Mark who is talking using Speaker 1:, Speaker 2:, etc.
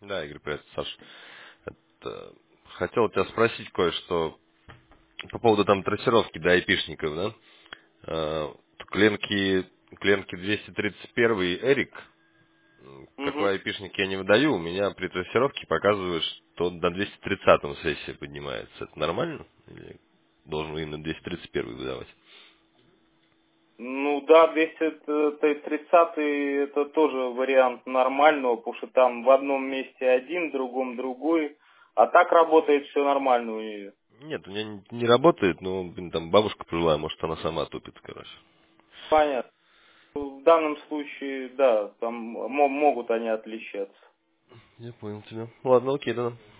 Speaker 1: Да, Игорь, привет, Саш. Это, хотел у тебя спросить кое-что по поводу там трассировки до айпишников, да? Кленки 231 Эрик,
Speaker 2: Мгм.
Speaker 1: какой айпишник я не выдаю, у меня при трассировке показывает, что он на 230 сессии поднимается. Это нормально? Или должен именно 231 выдавать?
Speaker 2: Ну да, 230 это тоже вариант нормального, потому что там в одном месте один, в другом другой. А так работает все нормально у нее.
Speaker 1: Нет, у меня не работает, но блин, там бабушка пожилая, может она сама тупит, короче.
Speaker 2: Понятно. В данном случае, да, там могут они отличаться.
Speaker 1: Я понял тебя. Ладно, окей, да.